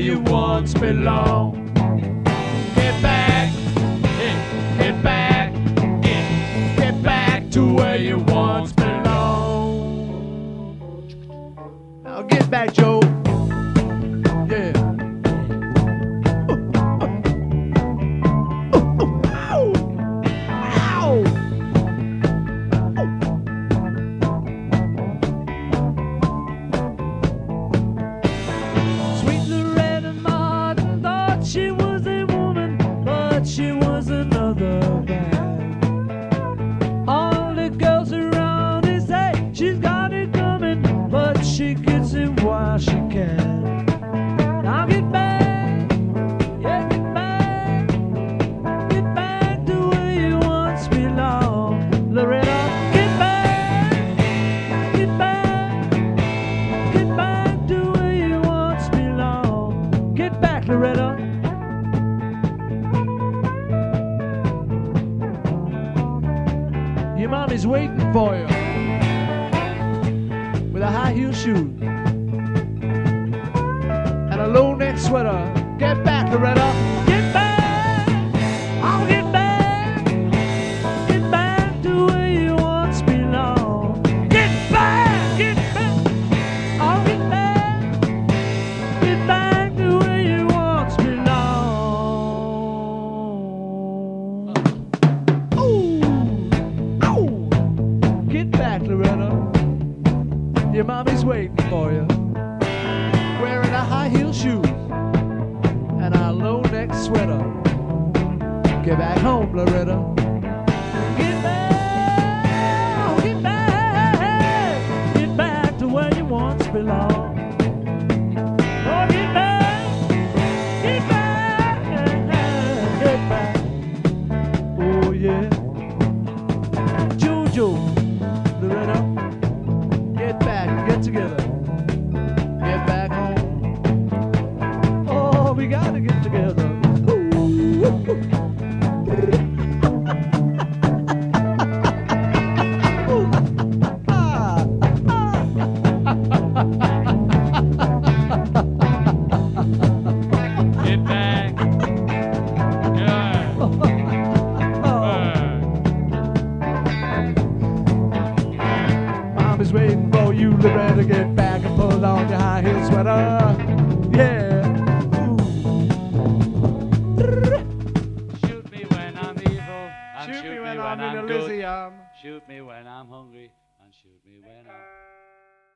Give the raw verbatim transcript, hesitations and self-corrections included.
you once belonged. Get back, eh, get back, eh, get back to where you once belonged. Now get back, Joe. Yeah. She was another man. All the girls around they say she's got it coming, but she gets it while she can. Now get back, yeah, get back, get back to where you once belonged. Loretta, get back, get back, get back to where you once belonged. Get back, Loretta. Your mommy's waiting for you with a high heel shoe and a low neck sweater. Get back, Loretta. Get back. I'll get back. Get back to where you once belonged. Get back. Get back. I'll get back. Get back to where you once belonged. Ooh. Get back, Loretta. Your mommy's waiting for you, wearing a high heel shoe and a low neck sweater. Get back home, Loretta. Get back, get back, get back to where you once belonged. Oh, get back, get back, get back. Oh yeah, Jojo. Loretta, get back, get together, get back home. Oh, we gotta get together. Ooh. Ooh. Ah. Get back. Yeah. Is waiting for you, Loretta. Get back and pull on your high heel sweater. Yeah. Ooh. Shoot me when I'm evil, and Shoot shoot, me me when when I'm in I'm good. Elysium. Shoot me when I'm hungry, and shoot me when I'm